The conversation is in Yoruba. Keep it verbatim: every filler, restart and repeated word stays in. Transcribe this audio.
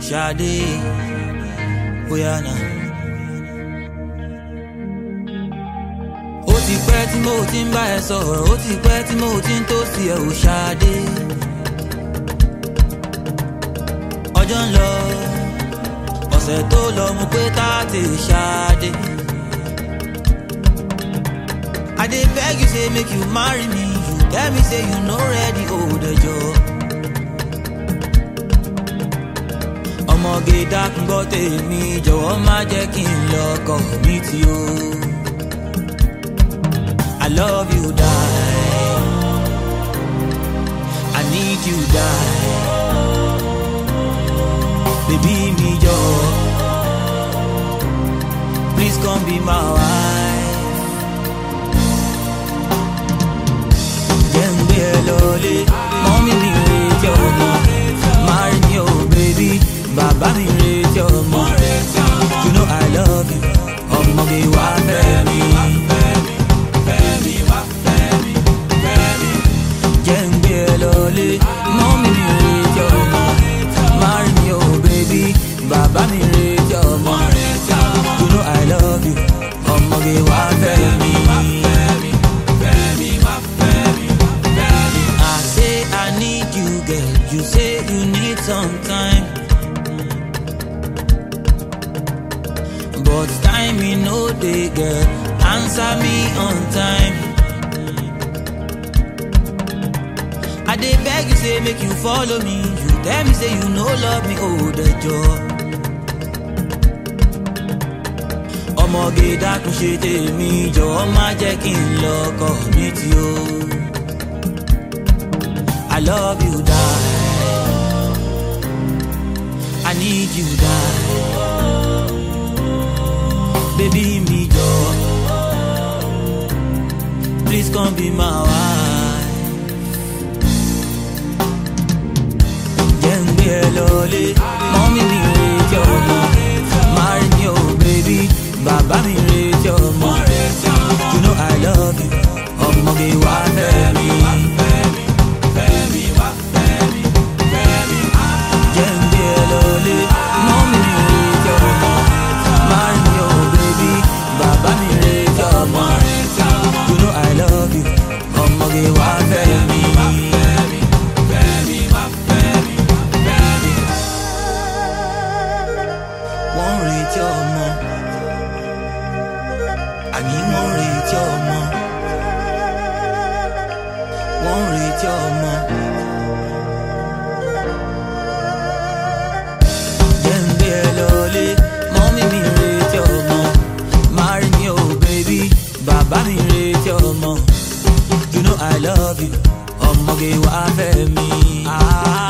Shade, Oyana. Ó ti pẹ́ tí mo ti ń bá ẹ sọ̀rọ̀, ó ti pẹ́ tí mo ti ń tó sí ẹ ò Shade. Ọjọ́ ń lọ, ọ̀sẹ̀ tó lọ mo pé táàtì Shade. I dey beg you say make you marry me, you tell me say you no ready, hold the job. Ọmọge dákun gbọ́ tèmi, jọ̀wọ́ má jẹ́ kí n lọ́kọ mi tí o. I love you die, I need you die. Baby mi jọ, please come be my wife. Jẹ́ n gbé ẹ lọlé, mọ́mí mi retí ọmọ. Marry me oh baby, bàbá mi retí ọmọ. You know I love you, ọmọge wá fẹ́ mi. Jẹ́ n gbé ẹ lọlé, mọ́mí mi retí ọmọ. Marry me oh baby, bàbá mi retí ọmọ. You know I love you, ọmọge wá fẹ́ mi. I say I need you girl, you say you need some time. But time me no dey girl, answer me on time. I dey beg you say make you follow me, you tell me say you no love me, hold the door. Ọmọge dákun ṣe tèmi, jọ̀wọ́ má jẹ́ kí n lọ́kọ mi tí o. I love you die, I need you die. Baby mi jọ, please come be my wife. Jẹ́ n gbé ẹ lọlé, mọ́mí mi retí ọmọ. Marry me oh baby, bàbá mi retí ọmọ. You know I love you, ọmọge wá fẹ́ mi. Jẹ́ n gbé ẹ lọlé, mọ́mí mi retí ọmọ. Marry me oh baby, bàbá mi retí ọmọ. You know I love you, ọmọge wá fẹ́ mi. Wọ́n retí ọmọ, àní wọ́n retí ọmọ. Wọ́n retí ọmọ. Jẹ́ n gbé ẹ lọlé, mọ́mí mi retí ọmọ. Marry me oh baby, bàbá mi retí ọmọ. You know I love you, ọmọge wá fẹ́ mi. Ah.